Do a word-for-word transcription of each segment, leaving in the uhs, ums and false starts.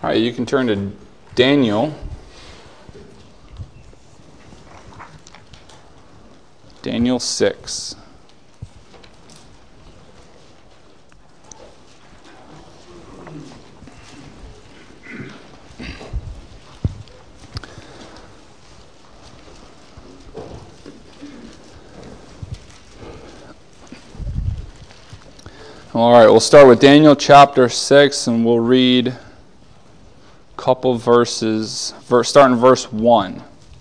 All right, you can turn to Daniel. Daniel six. All right, we'll start with Daniel chapter six, and we'll read a couple verses, verse, starting verse one.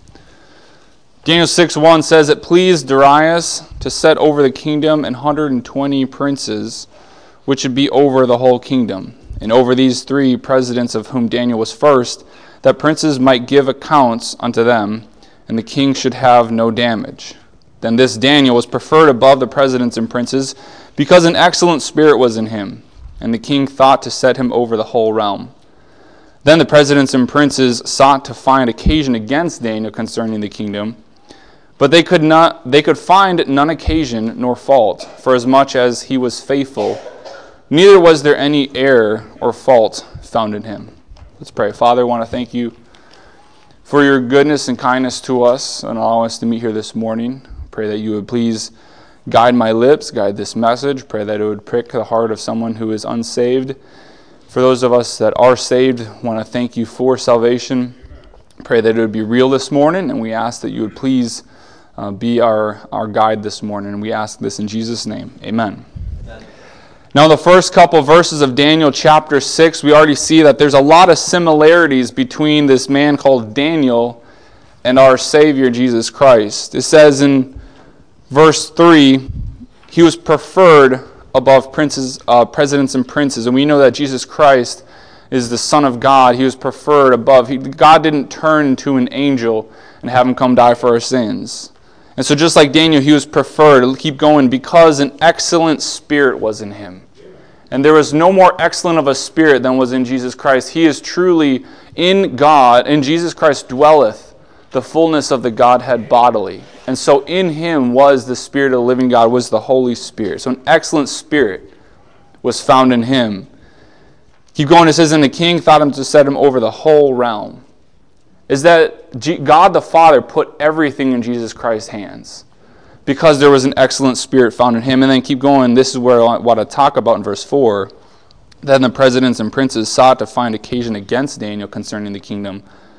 Daniel six one says, "It pleased Darius to set over the kingdom an hundred and twenty princes, which should be over the whole kingdom, and over these three presidents of whom Daniel was first, that princes might give accounts unto them, and the king should have no damage. Then this Daniel was preferred above the presidents and princes, because an excellent spirit was in him, and the king thought to set him over the whole realm. Then the presidents and princes sought to find occasion against Daniel concerning the kingdom, but they could not they could find none occasion nor fault, for as much as he was faithful, neither was there any error or fault found in him." Let's pray. Father, I want to thank you for your goodness and kindness to us and allow us to meet here this morning. Pray that you would please guide my lips, guide this message. Pray that it would prick the heart of someone who is unsaved. For those of us that are saved, I want to thank you for salvation. Pray that it would be real this morning, and we ask that you would please uh, be our, our guide this morning. And we ask this in Jesus' name. Amen. Amen. Now, the first couple verses of Daniel chapter six, we already see that there's a lot of similarities between this man called Daniel and our Savior, Jesus Christ. It says in verse three, he was preferred above princes, uh, presidents and princes. And we know that Jesus Christ is the Son of God. He was preferred above. He, God didn't turn to an angel and have him come die for our sins. And so just like Daniel, he was preferred. Keep going, because an excellent spirit was in him. And there was no more excellent of a spirit than was in Jesus Christ. He is truly in God, and Jesus Christ dwelleth the fullness of the Godhead bodily. And so in him was the Spirit of the living God, was the Holy Spirit. So an excellent spirit was found in him. Keep going, it says, "And the king thought him to set him over the whole realm." Is that God the Father put everything in Jesus Christ's hands because there was an excellent spirit found in him. And then keep going, this is where I want to talk about in verse four. "Then the presidents and princes sought to find occasion against Daniel concerning the kingdom,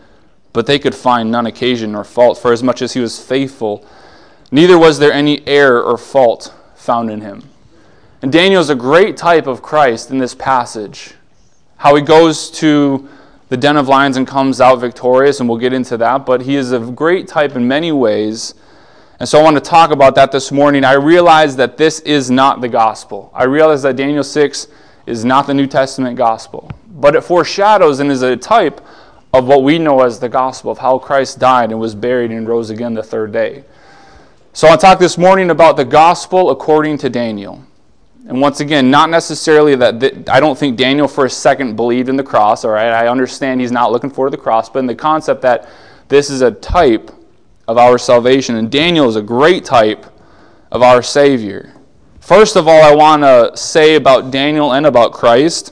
but they could find none occasion nor fault, for as much as he was faithful, neither was there any error or fault found in him." And Daniel is a great type of Christ in this passage. How he goes to the den of lions and comes out victorious, and we'll get into that, but he is a great type in many ways. And so I want to talk about that this morning. I realize that this is not the gospel. I realize that Daniel six is not the New Testament gospel, but it foreshadows and is a type of what we know as the gospel, of how Christ died and was buried and rose again the third day. So I'll talk this morning about the gospel according to Daniel. And once again, not necessarily that, th- I don't think Daniel for a second believed in the cross, all right? I understand he's not looking for the cross, but in the concept that this is a type of our salvation, and Daniel is a great type of our Savior. First of all, I want to say about Daniel and about Christ,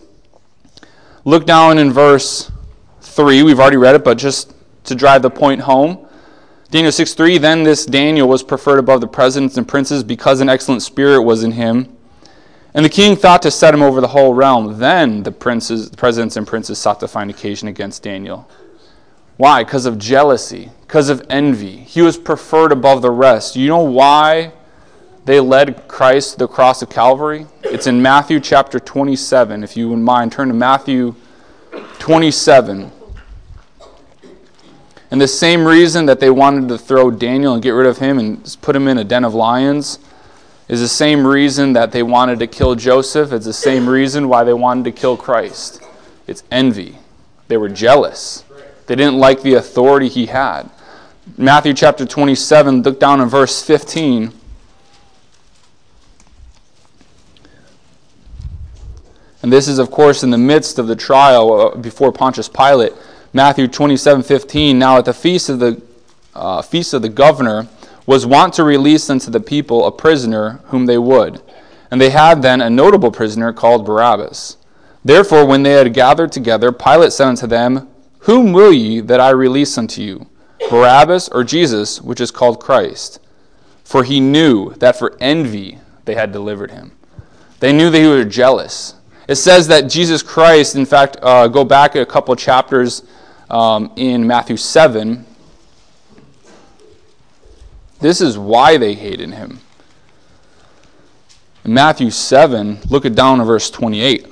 look down in verse three. We've already read it, but just to drive the point home. Daniel six three, "Then this Daniel was preferred above the presidents and princes, because an excellent spirit was in him. And the king thought to set him over the whole realm. Then the princes, the presidents and princes sought to find occasion against Daniel." Why? Because of jealousy, because of envy. He was preferred above the rest. You know why they led Christ to the cross of Calvary? It's in Matthew chapter twenty-seven. If you wouldn't mind, turn to Matthew twenty-seven. And the same reason that they wanted to throw Daniel and get rid of him and put him in a den of lions is the same reason that they wanted to kill Joseph. It's the same reason why they wanted to kill Christ. It's envy. They were jealous. They didn't like the authority he had. Matthew chapter twenty-seven, look down in verse fifteen. And this is, of course, in the midst of the trial before Pontius Pilate. Matthew twenty-seven fifteen, "Now at the feast of the uh, feast of the governor was wont to release unto the people a prisoner whom they would. And they had then a notable prisoner called Barabbas. Therefore, when they had gathered together, Pilate said unto them, Whom will ye that I release unto you, Barabbas or Jesus, which is called Christ? For he knew that for envy they had delivered him. They knew they were jealous. It says that Jesus Christ, in fact, uh, go back a couple chapters um, in Matthew seven. This is why they hated him. In Matthew seven, look it down to verse twenty-eight.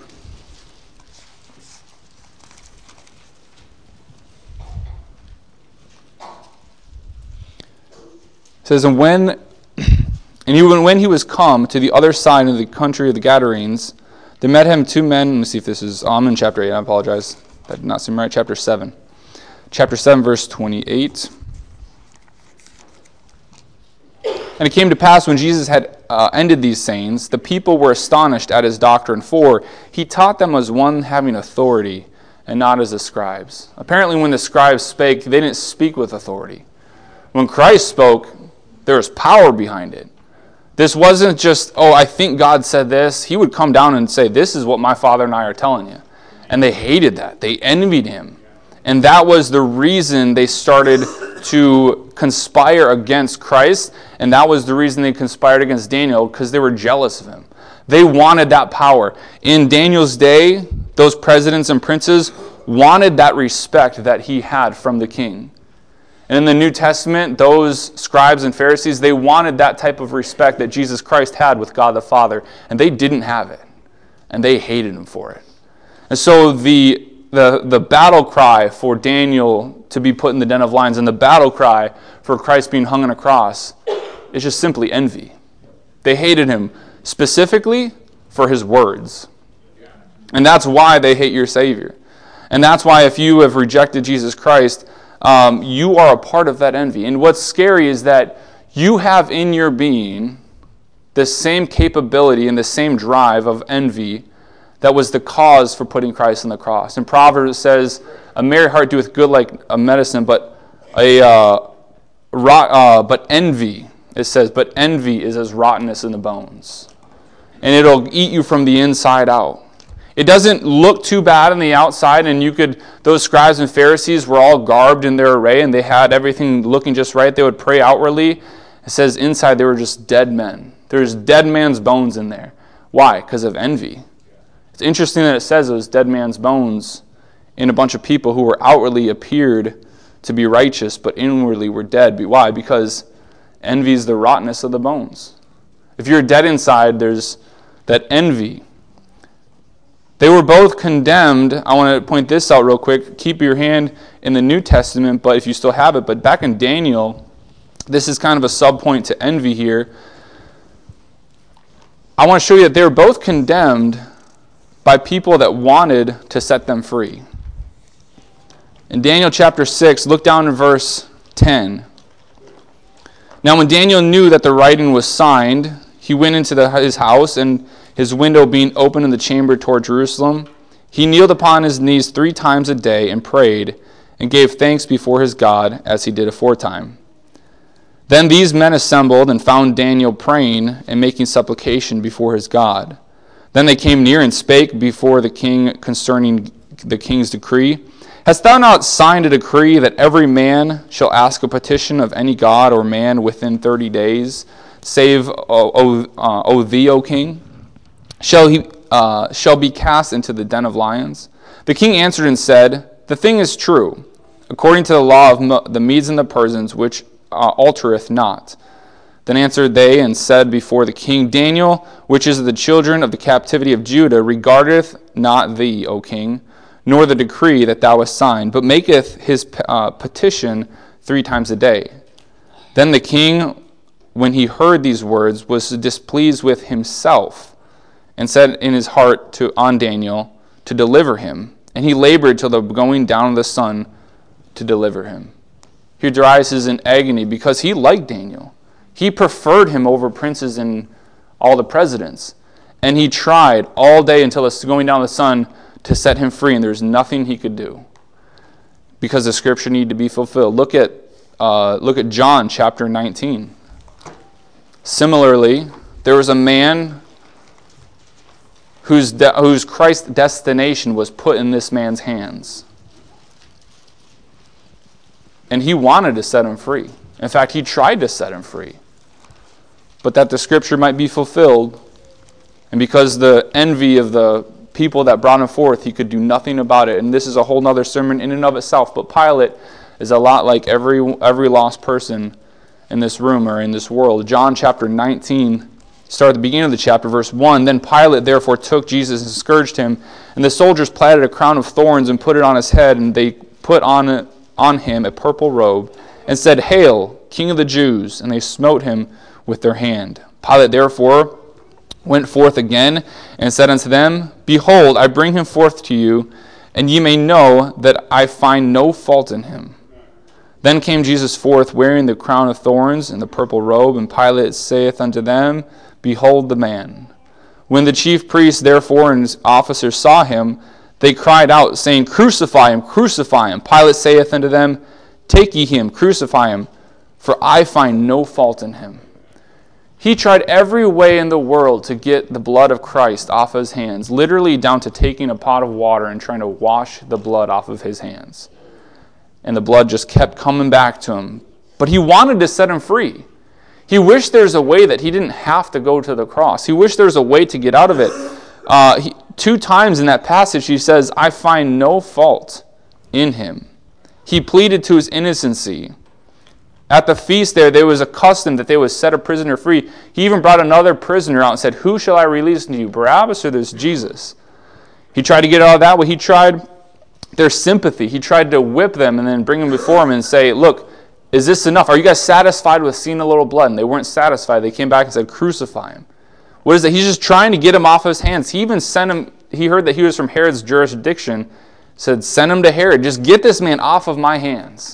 It says, and when and he, when he was come to the other side of the country of the Gadarenes, there met him two men. Let me see if this is, oh, I'm in chapter eight, I apologize. That did not seem right. Chapter seven. Chapter seven, verse twenty-eight. And it came to pass when Jesus had uh, ended these sayings, the people were astonished at his doctrine, for he taught them as one having authority, and not as the scribes. Apparently when the scribes spake, they didn't speak with authority. When Christ spoke, there was power behind it. This wasn't just, oh, I think God said this. He would come down and say, this is what my Father and I are telling you. And they hated that. They envied him. And that was the reason they started to conspire against Christ. And that was the reason they conspired against Daniel, because they were jealous of him. They wanted that power. In Daniel's day, those presidents and princes wanted that respect that he had from the king. And in the New Testament, those scribes and Pharisees, they wanted that type of respect that Jesus Christ had with God the Father, and they didn't have it. And they hated him for it. And so the, the, the battle cry for Daniel to be put in the den of lions and the battle cry for Christ being hung on a cross is just simply envy. They hated him specifically for his words. And that's why they hate your Savior. And that's why if you have rejected Jesus Christ, Um, you are a part of that envy. And what's scary is that you have in your being the same capability and the same drive of envy that was the cause for putting Christ on the cross. In Proverbs it says, a merry heart doeth good like a medicine, but a uh, rot, uh, but envy, it says, but envy is as rottenness in the bones. And it'll eat you from the inside out. It doesn't look too bad on the outside, and you could, those scribes and Pharisees were all garbed in their array, and they had everything looking just right. They would pray outwardly. It says inside they were just dead men. There's dead man's bones in there. Why? Because of envy. It's interesting that it says it was dead man's bones in a bunch of people who were outwardly appeared to be righteous, but inwardly were dead. Why? Because envy is the rottenness of the bones. If you're dead inside, there's that envy. They were both condemned. I want to point this out real quick. Keep your hand in the New Testament, but if you still have it. But back in Daniel, this is kind of a sub-point to envy here. I want to show you that they were both condemned by people that wanted to set them free. In Daniel chapter six, look down in verse ten. Now when Daniel knew that the writing was signed, he went into the, his house, and his window being open in the chamber toward Jerusalem, he kneeled upon his knees three times a day and prayed and gave thanks before his God as he did aforetime. Then these men assembled and found Daniel praying and making supplication before his God. Then they came near and spake before the king concerning the king's decree. Hast thou not signed a decree that every man shall ask a petition of any god or man within thirty days, save O, o, uh, o thee, O king? Shall he uh, shall be cast into the den of lions? The king answered and said, The thing is true, according to the law of the Medes and the Persians, which uh, altereth not. Then answered they and said before the king, Daniel, which is of the children of the captivity of Judah, regardeth not thee, O king, nor the decree that thou hast signed, but maketh his uh, petition three times a day. Then the king, when he heard these words, was displeased with himself, and said in his heart to on Daniel to deliver him. And he labored till the going down of the sun to deliver him. Here Darius is in agony because he liked Daniel. He preferred him over princes and all the presidents. And he tried all day until the going down of the sun to set him free, and there's nothing he could do because the scripture needed to be fulfilled. Look at, uh, look at John chapter nineteen. Similarly, there was a man whose, de- whose Christ's destination was put in this man's hands. And he wanted to set him free. In fact, he tried to set him free. But that the scripture might be fulfilled, and because the envy of the people that brought him forth, he could do nothing about it. And this is a whole other sermon in and of itself. But Pilate is a lot like every every lost person in this room or in this world. John chapter nineteen, start at the beginning of the chapter, verse one. Then Pilate therefore took Jesus and scourged him, and the soldiers platted a crown of thorns and put it on his head, and they put on it, on him a purple robe, and said, Hail, King of the Jews! And they smote him with their hand. Pilate therefore went forth again, and said unto them, Behold, I bring him forth to you, and ye may know that I find no fault in him. Then came Jesus forth, wearing the crown of thorns and the purple robe, and Pilate saith unto them, Behold the man. When the chief priests therefore and his officers saw him, they cried out, saying, Crucify him, crucify him. Pilate saith unto them, Take ye him, crucify him, for I find no fault in him. He tried every way in the world to get the blood of Christ off his hands, literally down to taking a pot of water and trying to wash the blood off of his hands. And the blood just kept coming back to him. But he wanted to set him free. He wished there's a way that he didn't have to go to the cross. He wished there was a way to get out of it. Uh, he, two times in that passage he says, I find no fault in him. He pleaded to his innocency. At the feast there, there was a custom that they would set a prisoner free. He even brought another prisoner out and said, Who shall I release to you, Barabbas or this Jesus? He tried to get out of that way. He tried their sympathy. He tried to whip them and then bring them before him and say, Look, is this enough? Are you guys satisfied with seeing a little blood? And they weren't satisfied. They came back and said, Crucify him. What is it? He's just trying to get him off his hands. He even sent him, he heard that he was from Herod's jurisdiction, said, Send him to Herod. Just get this man off of my hands.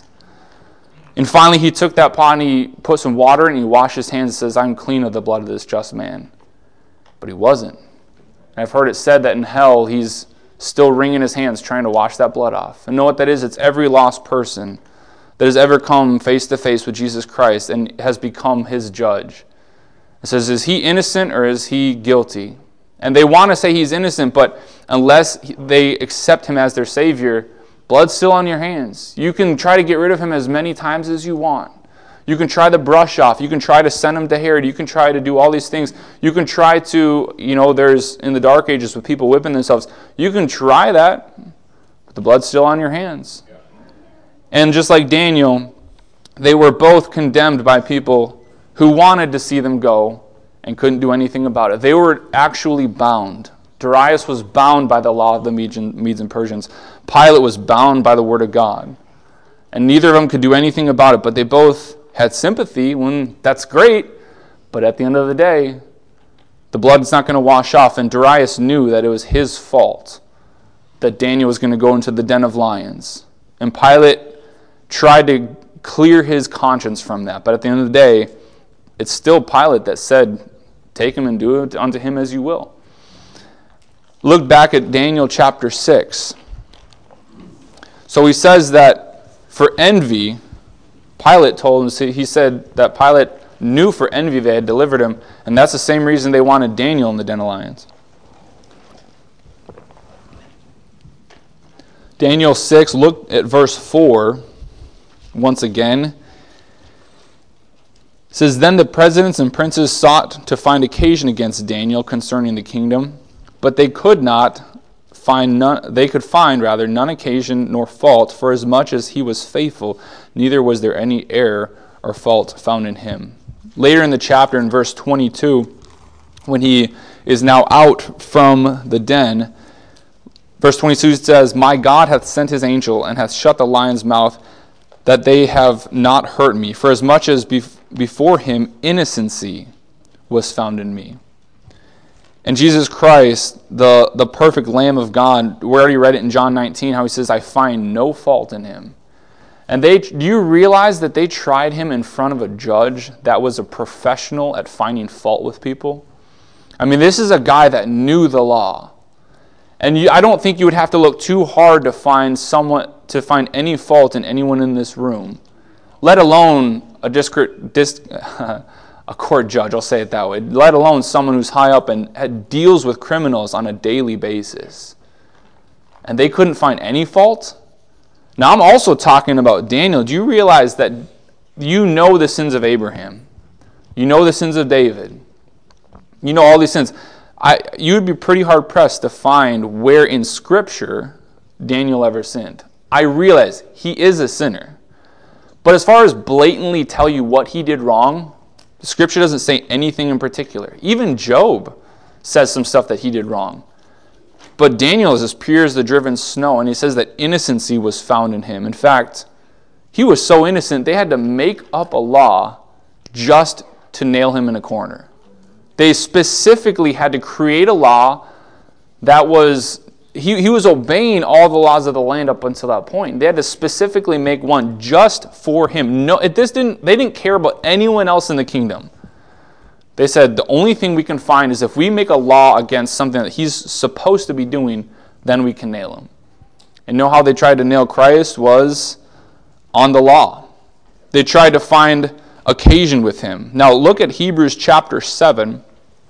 And finally he took that pot and he put some water in and he washed his hands and says, I'm clean of the blood of this just man. But he wasn't. And I've heard it said that in hell he's still wringing his hands trying to wash that blood off. And know what that is? It's every lost person that has ever come face to face with Jesus Christ and has become his judge. It says, is he innocent or is he guilty? And they want to say he's innocent, but unless they accept him as their Savior, blood's still on your hands. You can try to get rid of him as many times as you want. You can try to brush off. You can try to send him to Herod. You can try to do all these things. You can try to, you know, there's in the dark ages with people whipping themselves. You can try that, but the blood's still on your hands. And just like Daniel, they were both condemned by people who wanted to see them go and couldn't do anything about it. They were actually bound. Darius was bound by the law of the Medes and Persians. Pilate was bound by the word of God. And neither of them could do anything about it, but they both had sympathy when that's great, but at the end of the day, the blood's not going to wash off, and Darius knew that it was his fault that Daniel was going to go into the den of lions. And Pilate tried to clear his conscience from that, but at the end of the day, it's still Pilate that said, take him and do it unto him as you will. Look back at Daniel chapter six. So he says that for envy, Pilate told him, he said that Pilate knew for envy they had delivered him, and that's the same reason they wanted Daniel in the den of lions. Daniel six, look at verse four once again. It says, Then the presidents and princes sought to find occasion against Daniel concerning the kingdom, but they could not find none, they could find rather none occasion nor fault, for as much as he was faithful, neither was there any error or fault found in him. Later in the chapter, in verse twenty-two, when he is now out from the den, verse twenty-two says, My God hath sent his angel, and hath shut the lion's mouth, that they have not hurt me, for as much as bef- before him innocency was found in me. And Jesus Christ, the, the perfect Lamb of God, we already read it in John nineteen, how he says, I find no fault in him. And they, do you realize that they tried him in front of a judge that was a professional at finding fault with people? I mean, this is a guy that knew the law. And you, I don't think you would have to look too hard to find someone, to find any fault in anyone in this room, let alone a, discre- dis- a court judge, I'll say it that way, let alone someone who's high up and had, deals with criminals on a daily basis. And they couldn't find any fault? Now, I'm also talking about Daniel. Do you realize that you know the sins of Abraham? You know the sins of David. You know all these sins. I, you would be pretty hard-pressed to find where in Scripture Daniel ever sinned. I realize he is a sinner. But as far as blatantly tell you what he did wrong, the Scripture doesn't say anything in particular. Even Job says some stuff that he did wrong. But Daniel is as pure as the driven snow, and he says that innocency was found in him. In fact, he was so innocent, they had to make up a law just to nail him in a corner. They specifically had to create a law that was, he, he was obeying all the laws of the land up until that point. They had to specifically make one just for him. No, it, this didn't, they didn't care about anyone else in the kingdom. They said the only thing we can find is if we make a law against something that he's supposed to be doing, then we can nail him. And know how they tried to nail Christ was on the law. They tried to find occasion with him. Now look at Hebrews chapter seven.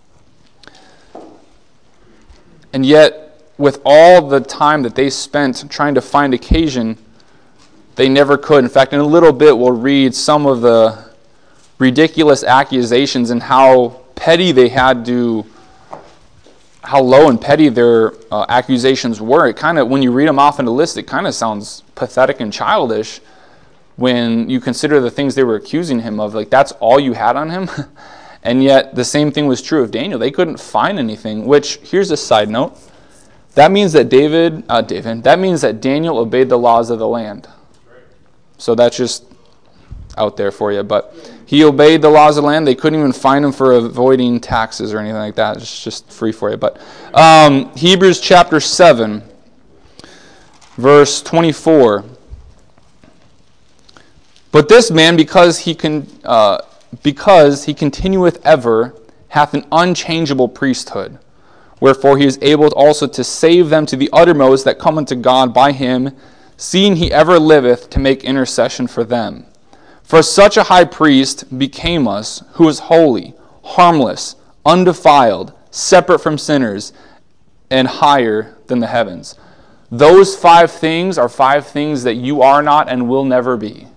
And yet, with all the time that they spent trying to find occasion, they never could. In fact, in a little bit we'll read some of the ridiculous accusations and how petty they had to, how low and petty their uh, accusations were. It kind of, when you read them off in the list, it kind of sounds pathetic and childish when you consider the things they were accusing him of. Like, that's all you had on him? And yet, the same thing was true of Daniel. They couldn't find anything, which, here's a side note. That means that David, uh, David, that means that Daniel obeyed the laws of the land. So that's just out there for you. But he obeyed the laws of the land. They couldn't even find him for avoiding taxes or anything like that. It's just free for you. But um, Hebrews chapter seven, verse twenty-four. But this man, because he can, uh, because he continueth ever, hath an unchangeable priesthood. Wherefore he is able also to save them to the uttermost that come unto God by him, seeing he ever liveth to make intercession for them. For such a high priest became us, who is holy, harmless, undefiled, separate from sinners, and higher than the heavens. Those five things are five things that you are not and will never be.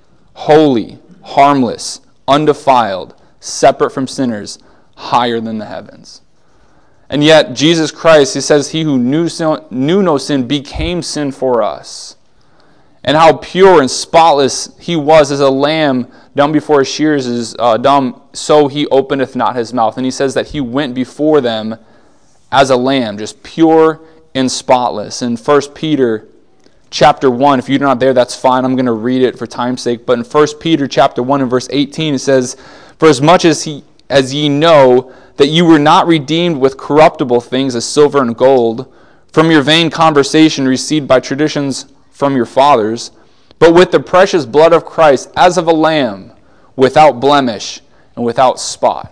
Holy, harmless, undefiled, separate from sinners, higher than the heavens. And yet, Jesus Christ, he says, he who knew, sin, knew no sin became sin for us. And how pure and spotless he was as a lamb dumb before his shears is uh, dumb, so he openeth not his mouth. And he says that he went before them as a lamb, just pure and spotless. In First Peter chapter one, if you're not there, that's fine. I'm going to read it for time's sake. But in First Peter chapter one and verse eighteen, it says, For as much as he as ye know that you were not redeemed with corruptible things as silver and gold, from your vain conversation received by traditions from your fathers, but with the precious blood of Christ, as of a lamb, without blemish and without spot.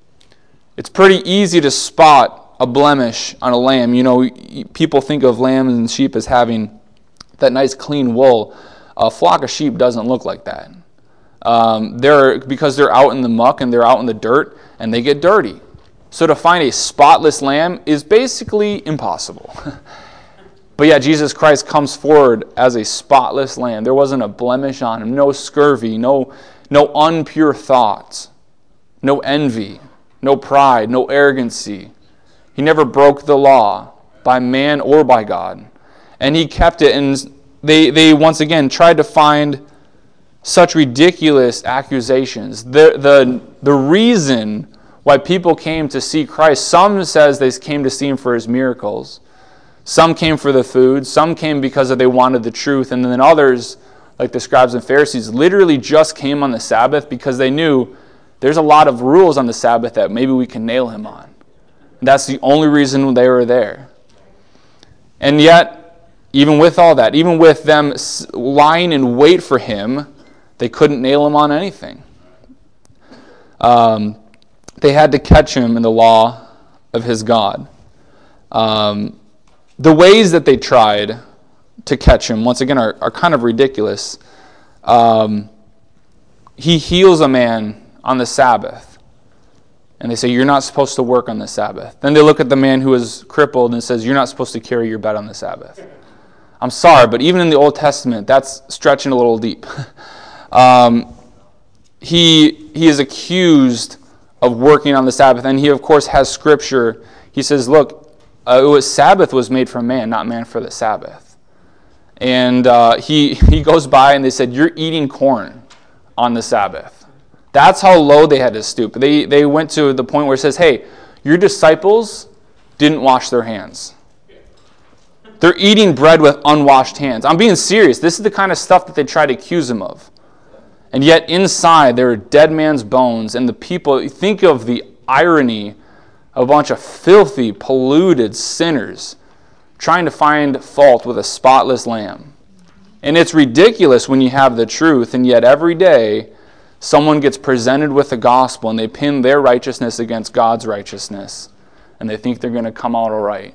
It's pretty easy to spot a blemish on a lamb. You know, people think of lambs and sheep as having that nice clean wool. A flock of sheep doesn't look like that. Um, they're because they're out in the muck and they're out in the dirt and they get dirty. So to find a spotless lamb is basically impossible. But yet Jesus Christ comes forward as a spotless lamb. There wasn't a blemish on him, no scurvy, no, no impure thoughts, no envy, no pride, no arrogancy. He never broke the law by man or by God. And he kept it, and they, they once again tried to find such ridiculous accusations. The, the, the reason why people came to see Christ, some says they came to see him for his miracles. Some came for the food. Some came because they wanted the truth. And then others, like the scribes and Pharisees, literally just came on the Sabbath because they knew there's a lot of rules on the Sabbath that maybe we can nail him on. And that's the only reason they were there. And yet, even with all that, even with them lying in wait for him, they couldn't nail him on anything. Um, they had to catch him in the law of his God. Um, the ways that they tried to catch him, once again, are, are kind of ridiculous. Um, he heals a man on the Sabbath. And they say, you're not supposed to work on the Sabbath. Then they look at the man who is crippled and says, you're not supposed to carry your bed on the Sabbath. I'm sorry, but even in the Old Testament, that's stretching a little deep. um, he, he is accused of working on the Sabbath, and he, of course, has Scripture. He says, look, uh, it was, Sabbath was made for man, not man for the Sabbath. And uh, he, he goes by and they said, you're eating corn on the Sabbath. That's how low they had to stoop. They they went to the point where it says, hey, your disciples didn't wash their hands. They're eating bread with unwashed hands. I'm being serious. This is the kind of stuff that they try to accuse him of. And yet inside there are dead man's bones, and the people, think of the irony of a bunch of filthy, polluted sinners trying to find fault with a spotless lamb. And it's ridiculous when you have the truth, and yet every day someone gets presented with the gospel and they pin their righteousness against God's righteousness, and they think they're going to come out all right.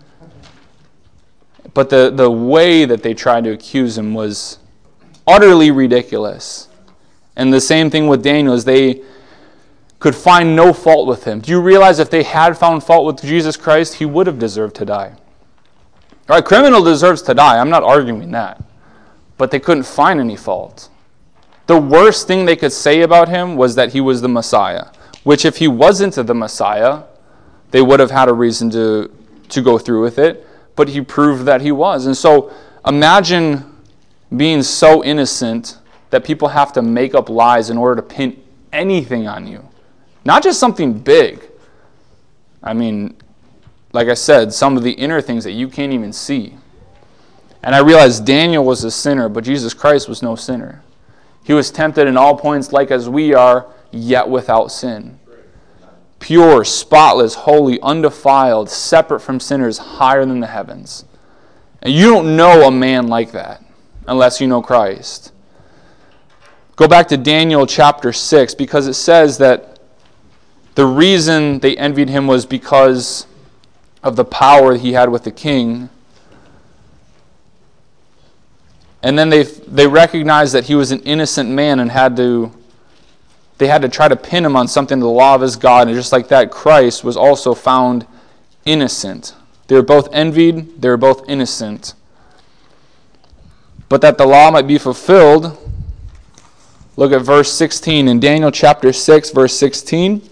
But the, the way that they tried to accuse him was utterly ridiculous. And the same thing with Daniel, is they could find no fault with him. Do you realize if they had found fault with Jesus Christ, he would have deserved to die? All right, criminal deserves to die. I'm not arguing that. But they couldn't find any fault. The worst thing they could say about him was that he was the Messiah, which if he wasn't the Messiah, they would have had a reason to, to go through with it, but he proved that he was. And so imagine being so innocent that people have to make up lies in order to pin anything on you. Not just something big. I mean, like I said, some of the inner things that you can't even see. And I realized Daniel was a sinner, but Jesus Christ was no sinner. He was tempted in all points like as we are, yet without sin. Pure, spotless, holy, undefiled, separate from sinners, higher than the heavens. And you don't know a man like that unless you know Christ. Go back to Daniel chapter six, because it says that the reason they envied him was because of the power he had with the king. And then they they recognized that he was an innocent man and had to they had to try to pin him on something, the law of his God. And just like that, Christ was also found innocent. They were both envied, they were both innocent. But that the law might be fulfilled, look at verse sixteen in Daniel chapter six, verse sixteen.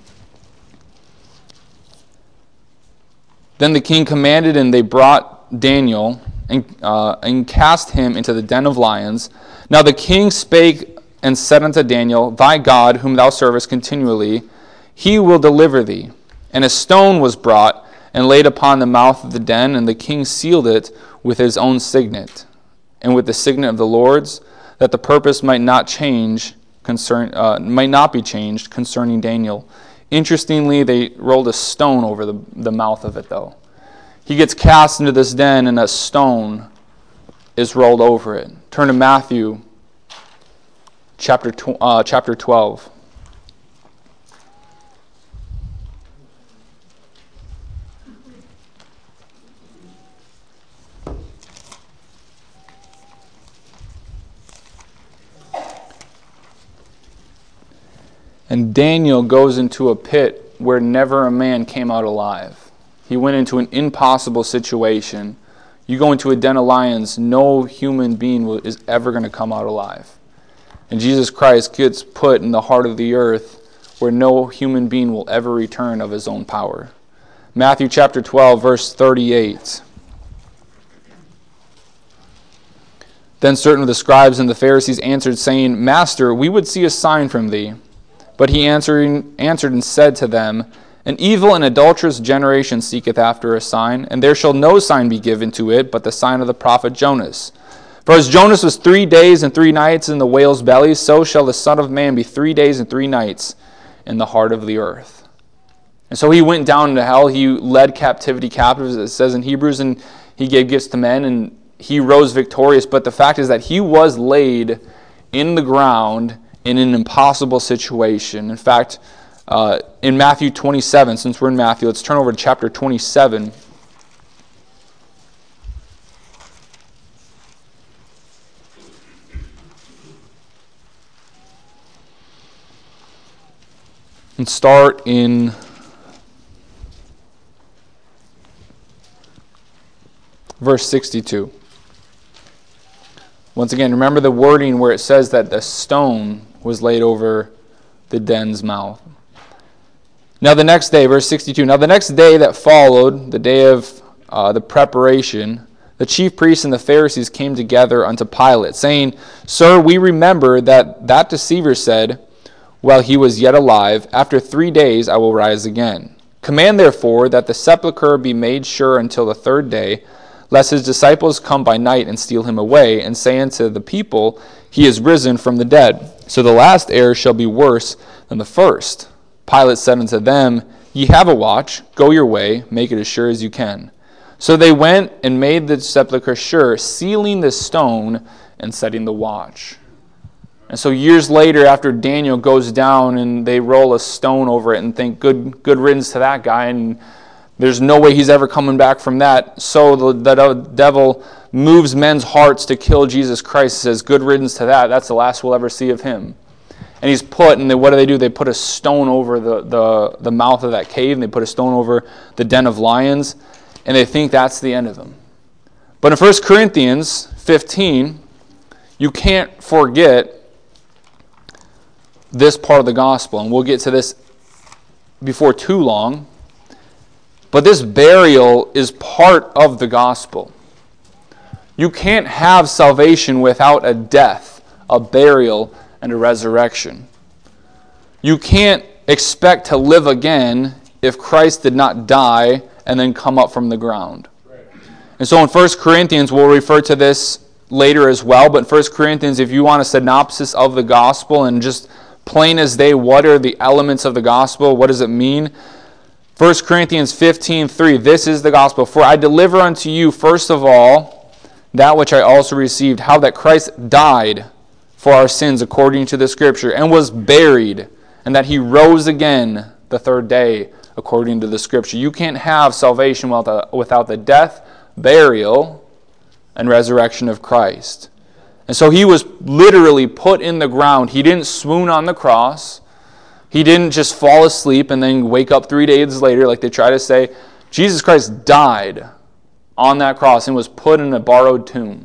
Then the king commanded, and they brought Daniel And, uh, and cast him into the den of lions. Now the king spake and said unto Daniel, Thy God, whom thou servest continually, he will deliver thee. And a stone was brought and laid upon the mouth of the den, and the king sealed it with his own signet, and with the signet of the Lord's, that the purpose might not change concern uh, might not be changed concerning Daniel. Interestingly, they rolled a stone over the, the mouth of it, though. He gets cast into this den, and a stone is rolled over it. Turn to Matthew chapter tw- uh, chapter twelve. And Daniel goes into a pit where never a man came out alive. He went into an impossible situation. You go into a den of lions, no human being will, is ever going to come out alive. And Jesus Christ gets put in the heart of the earth where no human being will ever return of his own power. Matthew chapter twelve, verse thirty-eight. Then certain of the scribes and the Pharisees answered, saying, Master, we would see a sign from thee. But he answering, answered and said to them, An evil and adulterous generation seeketh after a sign, and there shall no sign be given to it but the sign of the prophet Jonas. For as Jonas was three days and three nights in the whale's belly, so shall the Son of Man be three days and three nights in the heart of the earth. And so he went down into hell. He led captivity captives, it says in Hebrews, and he gave gifts to men, and he rose victorious. But the fact is that he was laid in the ground in an impossible situation. In fact, uh, in Matthew twenty-seven, since we're in Matthew, let's turn over to chapter twenty-seven. and start in verse sixty-two. Once again, remember the wording where it says that the stone was laid over the den's mouth. Now the next day, verse sixty-two, now the next day that followed, the day of uh, the preparation, the chief priests and the Pharisees came together unto Pilate, saying, Sir, we remember that that deceiver said, while he was yet alive, after three days I will rise again. Command therefore that the sepulchre be made sure until the third day, lest his disciples come by night and steal him away, and say unto the people, He is risen from the dead. So the last error shall be worse than the first. Pilate said unto them, Ye have a watch, go your way, make it as sure as you can. So they went and made the sepulchre sure, sealing the stone and setting the watch. And so years later, after Daniel goes down and they roll a stone over it and think, good good riddance to that guy, and there's no way he's ever coming back from that. So the, the devil moves men's hearts to kill Jesus Christ. He says, good riddance to that. That's the last we'll ever see of him. And he's put, and they, what do they do? They put a stone over the, the, the mouth of that cave, and they put a stone over the den of lions, and they think that's the end of him. But in First Corinthians fifteen, you can't forget this part of the gospel, and we'll get to this before too long. But this burial is part of the gospel. You can't have salvation without a death, a burial, and a resurrection. You can't expect to live again if Christ did not die and then come up from the ground. And so in First Corinthians, we'll refer to this later as well, but in First Corinthians, if you want a synopsis of the gospel and just plain as day, what are the elements of the gospel? What does it mean? First Corinthians fifteen three, this is the gospel. For I deliver unto you, first of all, that which I also received, how that Christ died for our sins according to the Scripture, and was buried, and that he rose again the third day according to the Scripture. You can't have salvation without the death, burial, and resurrection of Christ. And so he was literally put in the ground. He didn't swoon on the cross. He didn't just fall asleep and then wake up three days later like they try to say. Jesus Christ died on that cross and was put in a borrowed tomb.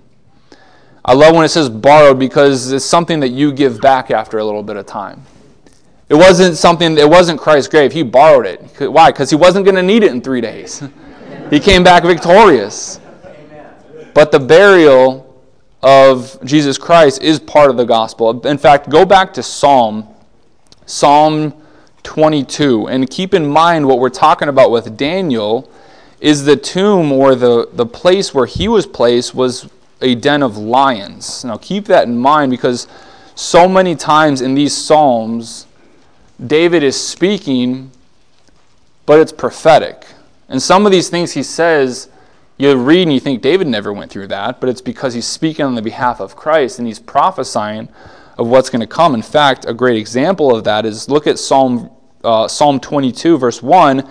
I love when it says borrowed because it's something that you give back after a little bit of time. It wasn't something, it wasn't Christ's grave. He borrowed it. Why? Because he wasn't going to need it in three days. He came back victorious. But the burial of Jesus Christ is part of the gospel. In fact, go back to Psalm, Psalm twenty-two, and keep in mind what we're talking about with Daniel is the tomb or the, the place where he was placed was a den of lions. Now keep that in mind because so many times in these Psalms, David is speaking, but it's prophetic. And some of these things he says, you read and you think David never went through that, but it's because he's speaking on the behalf of Christ and he's prophesying of what's going to come. In fact, a great example of that is look at Psalm uh, Psalm twenty-two, verse one.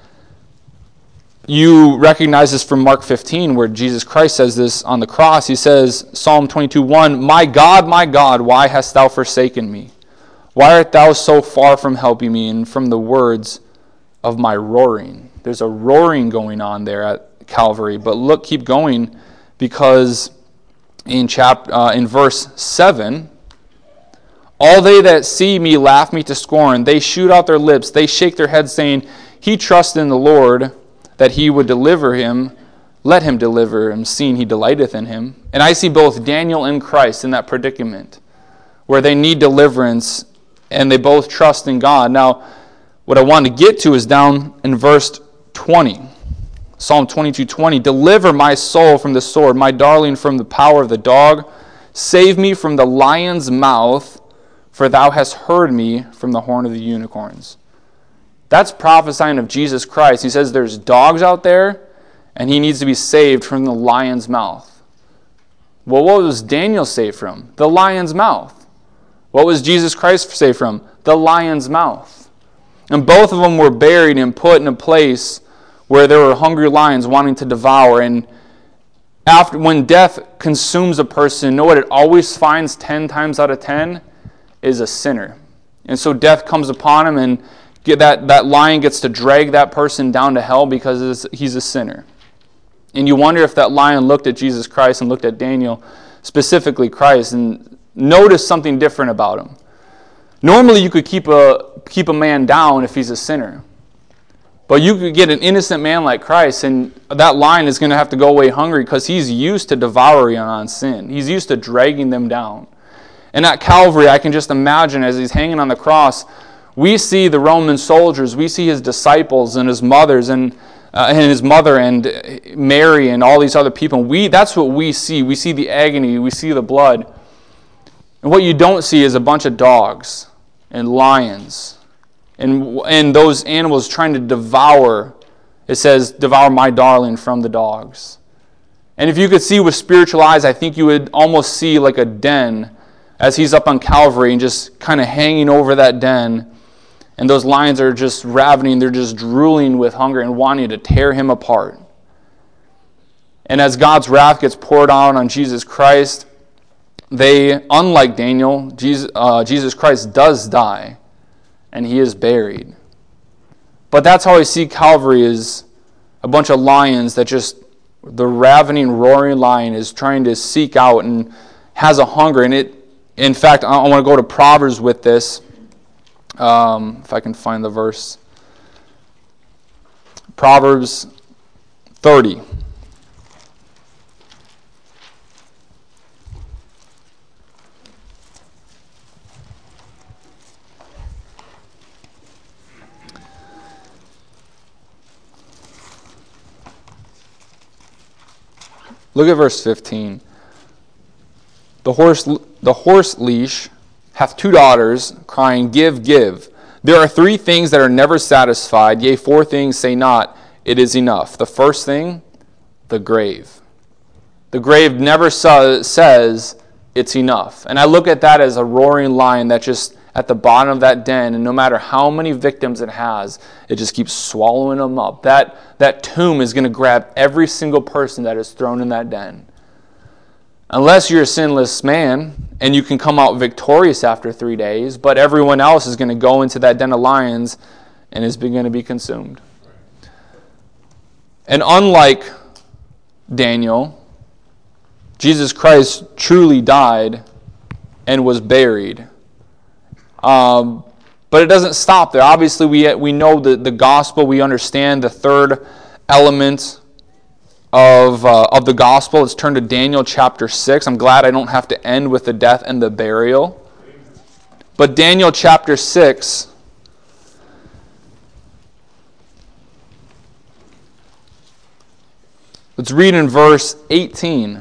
You recognize this from Mark fifteen, where Jesus Christ says this on the cross. He says, Psalm twenty-two, one, My God, my God, why hast thou forsaken me? Why art thou so far from helping me and from the words of my roaring? There's a roaring going on there at Calvary. But look, keep going, because in chap uh, in verse seven, all they that see me laugh me to scorn. They shoot out their lips. They shake their heads, saying, He trusts in the Lord, that he would deliver him. Let him deliver him, seeing he delighteth in him. And I see both Daniel and Christ in that predicament, where they need deliverance, and they both trust in God. Now, what I want to get to is down in verse twenty. Psalm twenty-two twenty. Deliver my soul from the sword, my darling from the power of the dog. Save me from the lion's mouth, for thou hast heard me from the horn of the unicorns. That's prophesying of Jesus Christ. He says there's dogs out there, and he needs to be saved from the lion's mouth. Well, what was Daniel saved from? The lion's mouth. What was Jesus Christ saved from? The lion's mouth. And both of them were buried and put in a place where there were hungry lions wanting to devour. And after, when death consumes a person, you know what it always finds ten times out of ten? Is a sinner. And so death comes upon him, and get that, that lion gets to drag that person down to hell because he's a sinner. And you wonder if that lion looked at Jesus Christ and looked at Daniel, specifically Christ, and noticed something different about him. Normally you could keep a keep a man down if he's a sinner. But you could get an innocent man like Christ, and that lion is going to have to go away hungry because he's used to devouring on sin. He's used to dragging them down. And at Calvary, I can just imagine as he's hanging on the cross, we see the Roman soldiers, we see his disciples and his mothers and, uh, and his mother and Mary and all these other people. We that's what we see. We see the agony, we see the blood. And what you don't see is a bunch of dogs and lions and and those animals trying to devour. It says, devour my darling from the dogs. And if you could see with spiritual eyes, I think you would almost see like a den as he's up on Calvary and just kind of hanging over that den. And those lions are just ravening, they're just drooling with hunger and wanting to tear him apart. And as God's wrath gets poured out on Jesus Christ, they, unlike Daniel, Jesus, uh, Jesus Christ does die, and he is buried. But that's how I see Calvary, is a bunch of lions that just, the ravening, roaring lion is trying to seek out and has a hunger. And it, in fact, I want to go to Proverbs with this, um, if I can find the verse. Proverbs thirty. Look at verse fifteen. The horse, the horse leash hath two daughters, crying, give, give. There are three things that are never satisfied, yea, four things say not, it is enough. The first thing, the grave. The grave never sa- says it's enough. And I look at that as a roaring lion that just at the bottom of that den, and no matter how many victims it has, it just keeps swallowing them up. That, that tomb is going to grab every single person that is thrown in that den. Unless you're a sinless man, and you can come out victorious after three days, but everyone else is going to go into that den of lions and is going to be consumed. And unlike Daniel, Jesus Christ truly died and was buried. Um, but it doesn't stop there. Obviously, we we know the, the gospel. We understand the third element of uh, of the gospel. Let's turn to Daniel chapter six. I'm glad I don't have to end with the death and the burial. But Daniel chapter six, let's read in verse eighteen.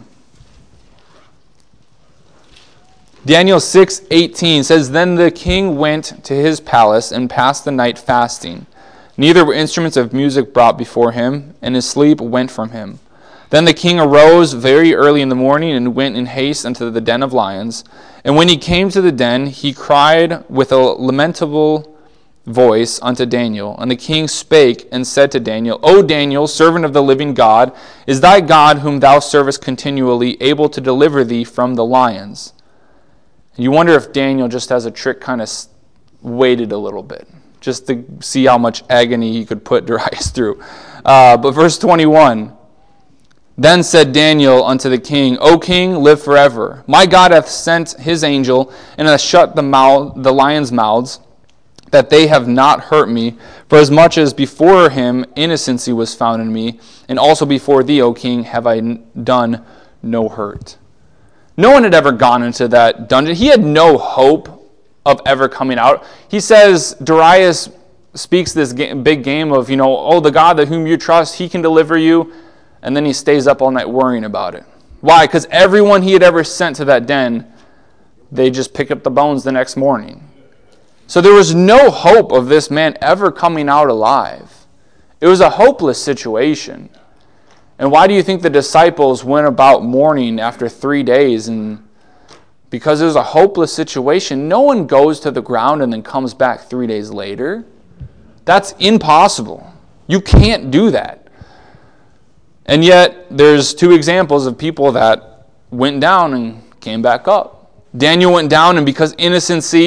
Daniel six eighteen says, Then the king went to his palace and passed the night fasting. Neither were instruments of music brought before him, and his sleep went from him. Then the king arose very early in the morning and went in haste unto the den of lions. And when he came to the den, he cried with a lamentable voice unto Daniel. And the king spake and said to Daniel, O Daniel, servant of the living God, is thy God, whom thou servest continually, able to deliver thee from the lions? You wonder if Daniel, just as a trick, kind of waited a little bit, just to see how much agony he could put Darius through. Uh, but verse twenty-one, Then said Daniel unto the king, O king, live forever. My God hath sent his angel, and hath shut the, mouth, the lions' mouths, that they have not hurt me, for as much as before him innocency was found in me, and also before thee, O king, have I done no hurt. No one had ever gone into that dungeon. He had no hope of ever coming out. He says, Darius speaks this big game of, you know, oh, the God that whom you trust, he can deliver you. And then he stays up all night worrying about it. Why? Because everyone he had ever sent to that den, they just pick up the bones the next morning. So there was no hope of this man ever coming out alive. It was a hopeless situation. And why do you think the disciples went about mourning after three days? And because it was a hopeless situation. No one goes to the ground and then comes back three days later. That's impossible. You can't do that. And yet, there's two examples of people that went down and came back up. Daniel went down, and because innocency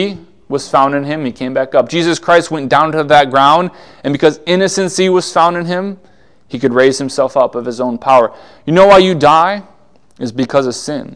was found in him, he came back up. Jesus Christ went down to that ground, and because innocency was found in him, he could raise himself up of his own power. You know why you die? Is because of sin.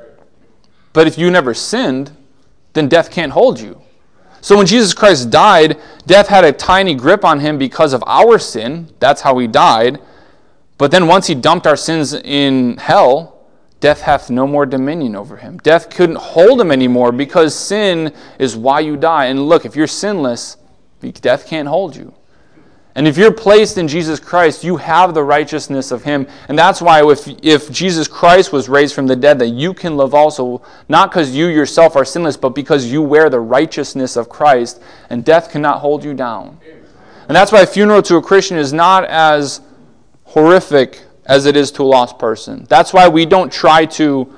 But if you never sinned, then death can't hold you. So when Jesus Christ died, death had a tiny grip on him because of our sin. That's how he died. But then once he dumped our sins in hell, death hath no more dominion over him. Death couldn't hold him anymore because sin is why you die. And look, if you're sinless, death can't hold you. And if you're placed in Jesus Christ, you have the righteousness of him. And that's why if, if Jesus Christ was raised from the dead, that you can live also, not because you yourself are sinless, but because you wear the righteousness of Christ, and death cannot hold you down. And that's why a funeral to a Christian is not as horrific as it is to a lost person. That's why we don't try to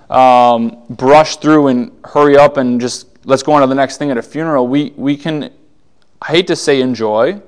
um, brush through and hurry up and just let's go on to the next thing at a funeral. We, we can, I hate to say enjoy,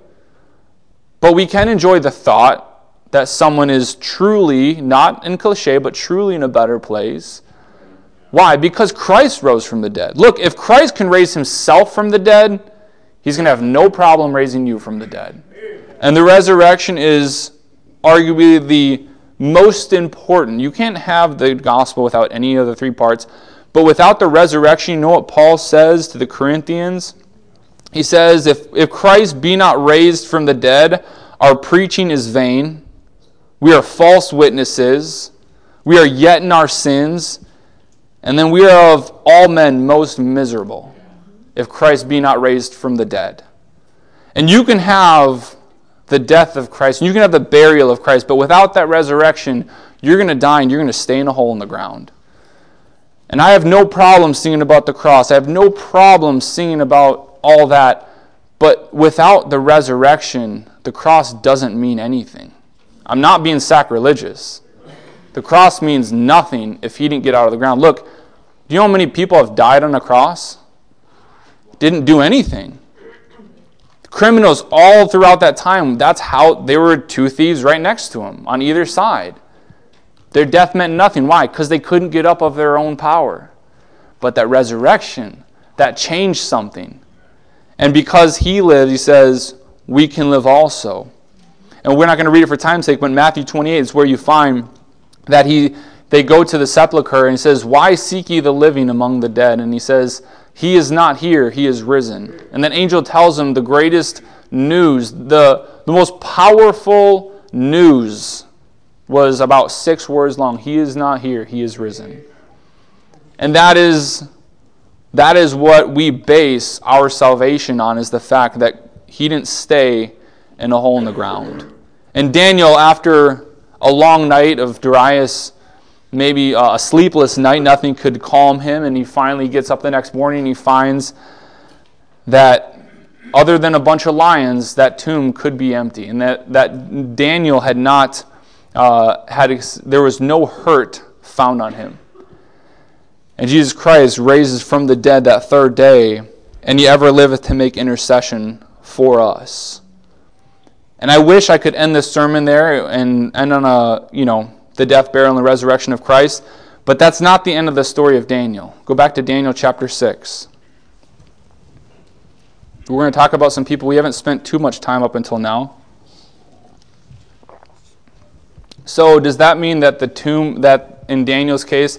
but we can enjoy the thought that someone is truly, not in cliche, but truly in a better place. Why? Because Christ rose from the dead. Look, if Christ can raise himself from the dead, he's going to have no problem raising you from the dead. And the resurrection is arguably the most important. You can't have the gospel without any of the three parts. But without the resurrection, you know what Paul says to the Corinthians? He says, if, if Christ be not raised from the dead, our preaching is vain. We are false witnesses. We are yet in our sins. And then we are of all men most miserable, if Christ be not raised from the dead. And you can have the death of Christ, and you can have the burial of Christ, but without that resurrection, you're going to die and you're going to stay in a hole in the ground. And I have no problem singing about the cross. I have no problem singing about all that, but without the resurrection, the cross doesn't mean anything. I'm not being sacrilegious. The cross means nothing if he didn't get out of the ground. Look, do you know how many people have died on a cross? Didn't do anything. Criminals all throughout that time, that's how they were two thieves right next to him on either side. Their death meant nothing. Why? Because they couldn't get up of their own power. But that resurrection, that changed something. And because he lived, he says, we can live also. And we're not going to read it for time's sake, but in Matthew twenty-eight is where you find that he they go to the sepulchre and he says, why seek ye the living among the dead? And he says, he is not here, he is risen. And that angel tells him the greatest news, the, the most powerful news was about six words long. He is not here, he is risen. And that is that is what we base our salvation on, is the fact that he didn't stay in a hole in the ground. And Daniel, after a long night of Darius, maybe a sleepless night, nothing could calm him, and he finally gets up the next morning and he finds that other than a bunch of lions, that tomb could be empty, and that, that Daniel had not, uh, had there was no hurt found on him. And Jesus Christ raises from the dead that third day, and he ever liveth to make intercession for us. And I wish I could end this sermon there and end on a, you know, the death, burial, and the resurrection of Christ. But that's not the end of the story of Daniel. Go back to Daniel chapter six. We're going to talk about some people we haven't spent too much time up until now. So does that mean that the tomb, that in Daniel's case,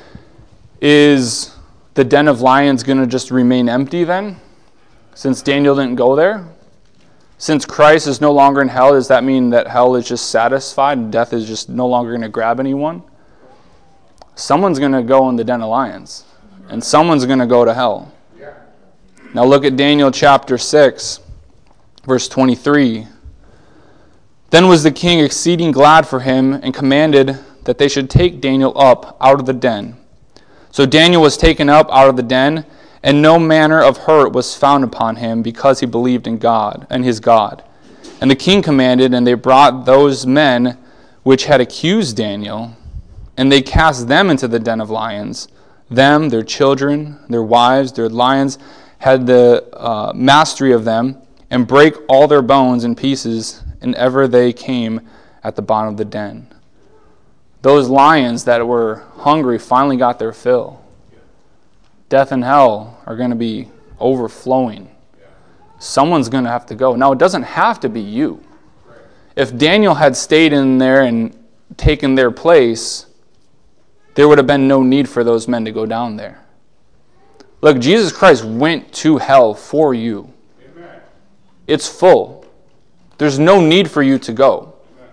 is the den of lions going to just remain empty then? Since Daniel didn't go there? Since Christ is no longer in hell, does that mean that hell is just satisfied and death is just no longer going to grab anyone? Someone's going to go in the den of lions, and someone's going to go to hell. Now look at Daniel chapter six, verse twenty-three. Then was the king exceeding glad for him, and commanded that they should take Daniel up out of the den. So Daniel was taken up out of the den, and no manner of hurt was found upon him, because he believed in God and his God. And the king commanded, and they brought those men which had accused Daniel, and they cast them into the den of lions. Them, their children, their wives, their lions had the uh, mastery of them, and brake all their bones in pieces, and ever they came at the bottom of the den. Those lions that were hungry finally got their fill. Death and hell are going to be overflowing. Someone's going to have to go. Now, it doesn't have to be you. If Daniel had stayed in there and taken their place, there would have been no need for those men to go down there. Look, Jesus Christ went to hell for you. Amen. It's full. There's no need for you to go.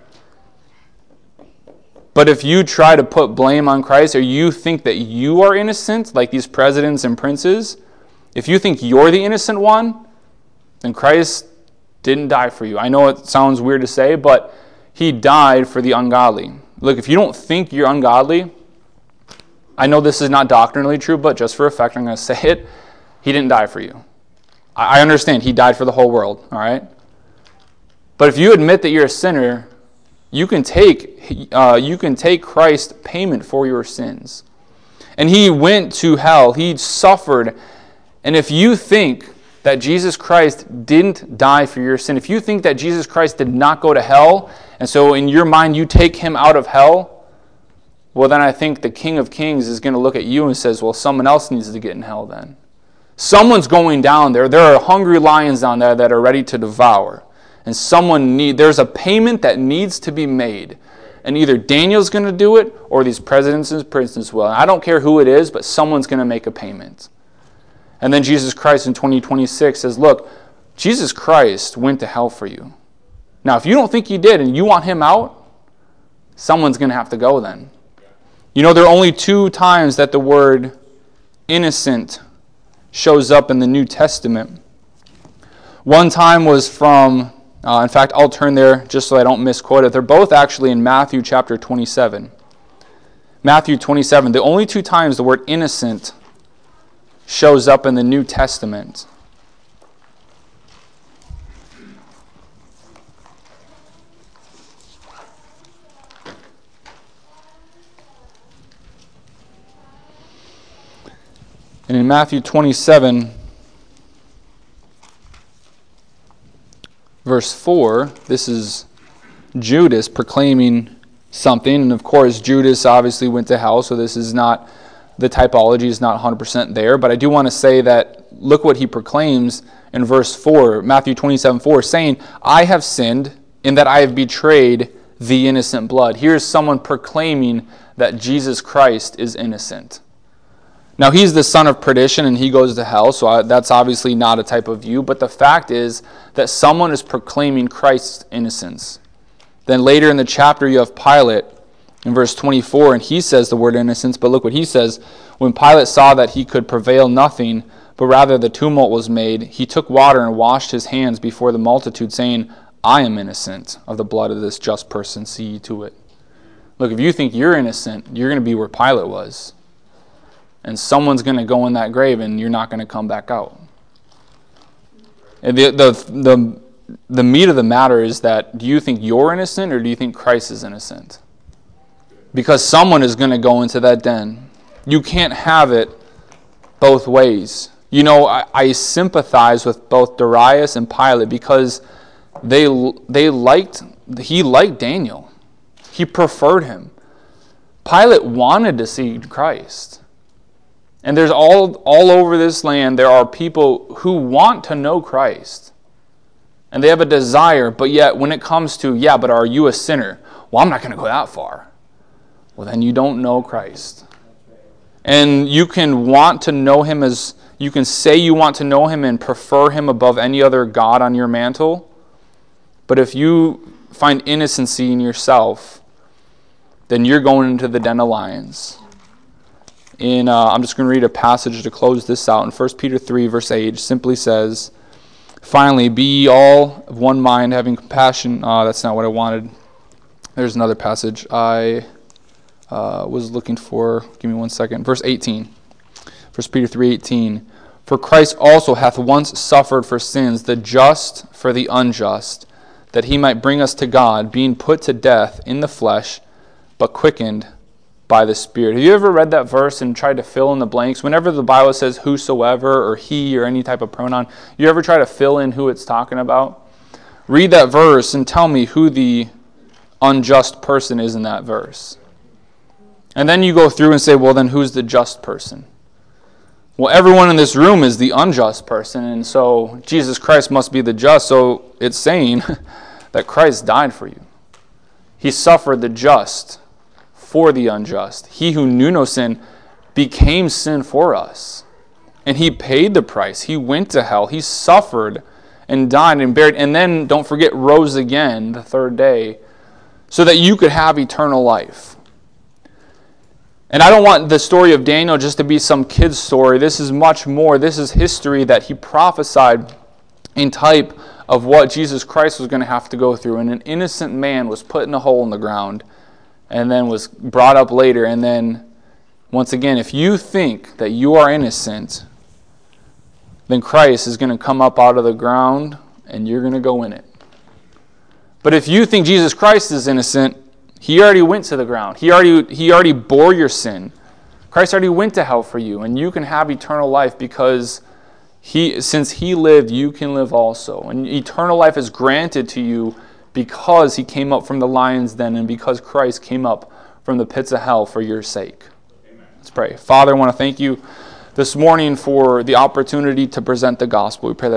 Amen. But if you try to put blame on Christ, or you think that you are innocent, like these presidents and princes, if you think you're the innocent one, then Christ didn't die for you. I know it sounds weird to say, but he died for the ungodly. Look, if you don't think you're ungodly, I know this is not doctrinally true, but just for effect, I'm going to say it. He didn't die for you. I understand he died for the whole world, all right? But if you admit that you're a sinner, you can take uh, you can take Christ's payment for your sins. And he went to hell. He suffered. And if you think that Jesus Christ didn't die for your sin, if you think that Jesus Christ did not go to hell, and so in your mind you take him out of hell, well, then I think the King of Kings is going to look at you and says, well, someone else needs to get in hell then. Someone's going down there. There are hungry lions down there that are ready to devour. And someone need there's a payment that needs to be made. And either Daniel's going to do it or these presidents and princes will. And I don't care who it is, but someone's going to make a payment. And then Jesus Christ in twenty twenty-six says, look, Jesus Christ went to hell for you. Now, if you don't think he did and you want him out, someone's going to have to go then. You know, there are only two times that the word innocent shows up in the New Testament. One time was from, uh, in fact, I'll turn there just so I don't misquote it. They're both actually in Matthew chapter twenty-seven. Matthew twenty-seven, the only two times the word innocent shows up in the New Testament. And in Matthew twenty-seven, verse four, this is Judas proclaiming something. And of course, Judas obviously went to hell, so this is not, the typology is not one hundred percent there. But I do want to say that, look what he proclaims in verse four, Matthew twenty-seven four, saying, I have sinned in that I have betrayed the innocent blood. Here's someone proclaiming that Jesus Christ is innocent. Now, he's the son of perdition and he goes to hell, so that's obviously not a type of view. But the fact is that someone is proclaiming Christ's innocence. Then later in the chapter, you have Pilate in verse twenty-four, and he says the word innocence. But look what he says. When Pilate saw that he could prevail nothing, but rather the tumult was made, he took water and washed his hands before the multitude, saying, I am innocent of the blood of this just person. See ye to it. Look, if you think you're innocent, you're going to be where Pilate was. And someone's going to go in that grave and you're not going to come back out. And the, the, the, the meat of the matter is that, do you think you're innocent or do you think Christ is innocent? Because someone is going to go into that den. You can't have it both ways. You know, I, I sympathize with both Darius and Pilate because they they liked, he liked Daniel. He preferred him. Pilate wanted to see Christ. And there's all, all over this land, there are people who want to know Christ. And they have a desire, but yet when it comes to, yeah, but are you a sinner? Well, I'm not going to go that far. Well, then you don't know Christ. And you can want to know him as, you can say you want to know him and prefer him above any other God on your mantle. But if you find innocency in yourself, then you're going into the den of lions. In, uh, I'm just going to read a passage to close this out. In First Peter three, verse eight, simply says, finally, be ye all of one mind, having compassion. Uh, that's not what I wanted. There's another passage I uh, was looking for. Give me one second. Verse eighteen. First Peter three eighteen. For Christ also hath once suffered for sins, the just for the unjust, that he might bring us to God, being put to death in the flesh, but quickened by the Spirit. Have you ever read that verse and tried to fill in the blanks? Whenever the Bible says whosoever or he or any type of pronoun, you ever try to fill in who it's talking about? Read that verse and tell me who the unjust person is in that verse. And then you go through and say, well, then who's the just person? Well, everyone in this room is the unjust person, and so Jesus Christ must be the just. So it's saying that Christ died for you. He suffered the just for the unjust. He who knew no sin became sin for us. And he paid the price. He went to hell. He suffered and died and buried. And then, don't forget, rose again the third day so that you could have eternal life. And I don't want the story of Daniel just to be some kid's story. This is much more. This is history that he prophesied in type of what Jesus Christ was going to have to go through. And an innocent man was put in a hole in the ground and then was brought up later. And then, once again, if you think that you are innocent, then Christ is going to come up out of the ground and you're going to go in it. But if you think Jesus Christ is innocent, he already went to the ground. He already, he already bore your sin. Christ already went to hell for you, and you can have eternal life because he, since he lived, you can live also. And eternal life is granted to you because he came up from the lion's den and because Christ came up from the pits of hell for your sake. Amen. Let's pray. Father, I want to thank you this morning for the opportunity to present the gospel. We pray that